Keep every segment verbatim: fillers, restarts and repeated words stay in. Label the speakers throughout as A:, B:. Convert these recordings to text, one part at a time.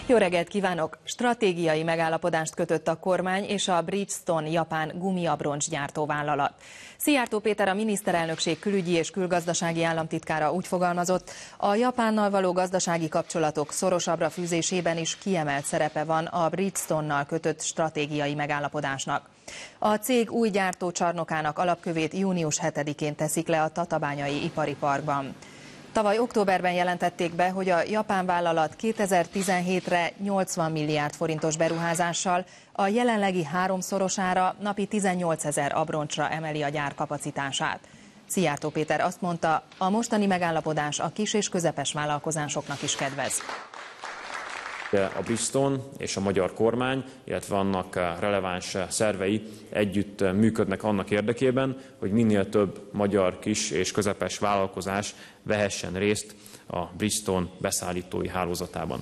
A: Jó reggelt kívánok! Stratégiai megállapodást kötött a kormány és a Bridgestone japán gumiabroncs gyártóvállalat. Szijjártó Péter, a miniszterelnökség külügyi és külgazdasági államtitkára úgy fogalmazott, a Japánnal való gazdasági kapcsolatok szorosabbra fűzésében is kiemelt szerepe van a Bridgestone-nal kötött stratégiai megállapodásnak. A cég új gyártócsarnokának alapkövét június hetedikén teszik le a Tatabányai ipari parkban. Tavaly októberben jelentették be, hogy a japán vállalat kétezer-tizenhétre nyolcvan milliárd forintos beruházással a jelenlegi háromszorosára, napi tizennyolcezer abroncsra emeli a gyár kapacitását. Szijjártó Péter azt mondta, a mostani megállapodás a kis és közepes vállalkozásoknak is kedvez.
B: A Bridgestone és a magyar kormány, illetve annak releváns szervei együtt működnek annak érdekében, hogy minél több magyar kis és közepes vállalkozás vehessen részt a Bridgestone beszállítói hálózatában.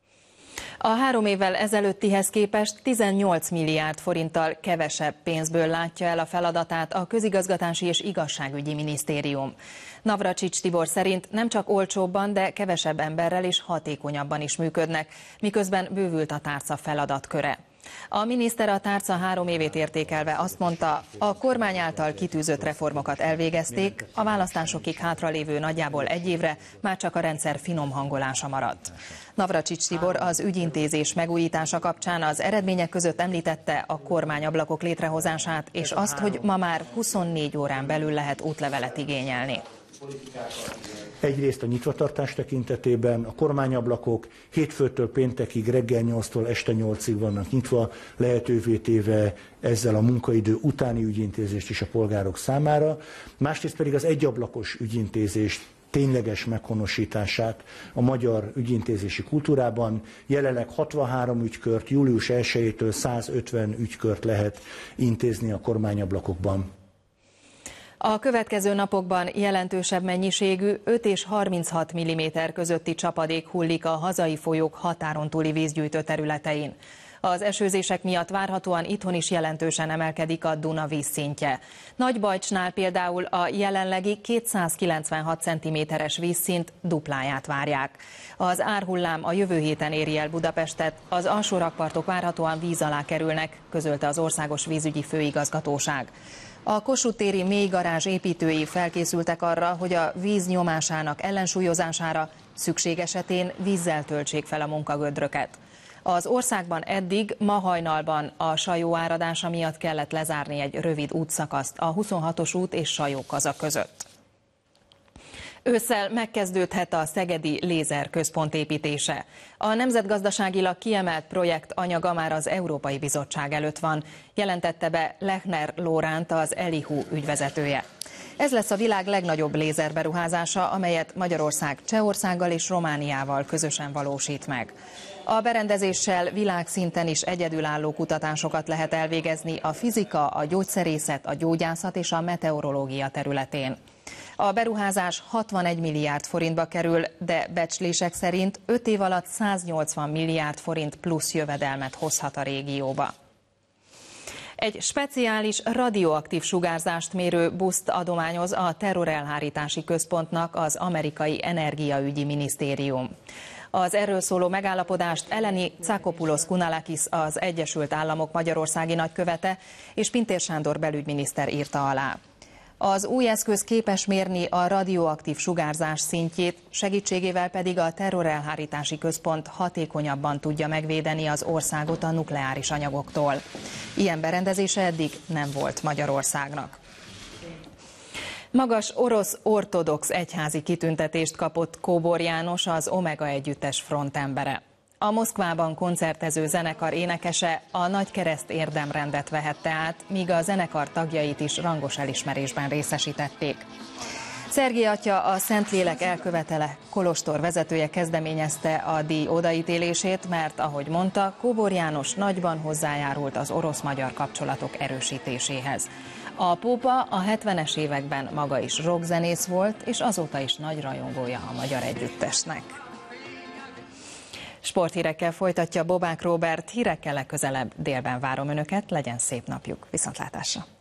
A: A három évvel ezelőttihez képest tizennyolc milliárd forinttal kevesebb pénzből látja el a feladatát a Közigazgatási és Igazságügyi Minisztérium. Navracsics Tibor szerint nem csak olcsóbban, de kevesebb emberrel és hatékonyabban is működnek, miközben bővült a tárca feladatköre. A miniszter a tárca három évét értékelve azt mondta, a kormány által kitűzött reformokat elvégezték, a választásokig hátralévő nagyjából egy évre már csak a rendszer finom hangolása maradt. Navracsics Tibor az ügyintézés megújítása kapcsán az eredmények között említette a kormányablakok létrehozását, és azt, hogy ma már huszonnégy órán belül lehet útlevelet igényelni.
C: Egyrészt a nyitvatartás tekintetében a kormányablakok hétfőtől péntekig reggel nyolctól este nyolcig vannak nyitva, lehetővé téve ezzel a munkaidő utáni ügyintézést is a polgárok számára. Másrészt pedig az egyablakos ügyintézés tényleges meghonosítását a magyar ügyintézési kultúrában. Jelenleg hatvanhárom ügykört, július elsejétől százötven ügykört lehet intézni a kormányablakokban.
A: A következő napokban jelentősebb mennyiségű öt és harminchat milliméter közötti csapadék hullik a hazai folyók határon túli vízgyűjtő területein. Az esőzések miatt várhatóan itthon is jelentősen emelkedik a Duna vízszintje. Nagybajcsnál például a jelenlegi kétszázkilencvenhat centiméteres vízszint dupláját várják. Az árhullám a jövő héten éri el Budapestet, az alsó rakpartok várhatóan víz alá kerülnek, közölte az Országos Vízügyi Főigazgatóság. A Kossuth téri mélygarázs építői felkészültek arra, hogy a víz nyomásának ellensúlyozására szükség esetén vízzel töltsék fel a munkagödröket. Az országban eddig ma hajnalban a Sajó áradása miatt kellett lezárni egy rövid útszakaszt a huszonhatos út és Sajó-Kaza között. Ősszel megkezdődhet a szegedi lézerközpont építése. A nemzetgazdaságilag kiemelt projekt anyaga már az Európai Bizottság előtt van, jelentette be Lechner Lóránt, az Elihu ügyvezetője. Ez lesz a világ legnagyobb lézerberuházása, amelyet Magyarország Csehországgal és Romániával közösen valósít meg. A berendezéssel világszinten is egyedülálló kutatásokat lehet elvégezni a fizika, a gyógyszerészet, a gyógyászat és a meteorológia területén. A beruházás hatvanegy milliárd forintba kerül, de becslések szerint öt év alatt száznyolcvan milliárd forint plusz jövedelmet hozhat a régióba. Egy speciális radioaktív sugárzást mérő buszt adományoz a terrorelhárítási központnak az amerikai energiaügyi minisztérium. Az erről szóló megállapodást Eleni Tsakopoulos Kounalakis, az Egyesült Államok magyarországi nagykövete, és Pintér Sándor belügyminiszter írta alá. Az új eszköz képes mérni a radioaktív sugárzás szintjét, segítségével pedig a terrorelhárítási központ hatékonyabban tudja megvédeni az országot a nukleáris anyagoktól. Ilyen berendezése eddig nem volt Magyarországnak. Magas orosz ortodox egyházi kitüntetést kapott Kóbor János, az Omega együttes frontembere. A Moszkvában koncertező zenekar énekese a Nagykereszt érdemrendet vehette át, míg a zenekar tagjait is rangos elismerésben részesítették. Szergi atya, a Szentlélek elkövetele kolostor vezetője kezdeményezte a díj odaítélését, mert, ahogy mondta, Kóbor János nagyban hozzájárult az orosz-magyar kapcsolatok erősítéséhez. A pópa a hetvenes években maga is rockzenész volt, és azóta is nagy rajongója a magyar együttesnek. Sporthírekkel folytatja Bobák Róbert, hírekkel legközelebb délben várom Önöket, legyen szép napjuk, viszontlátásra!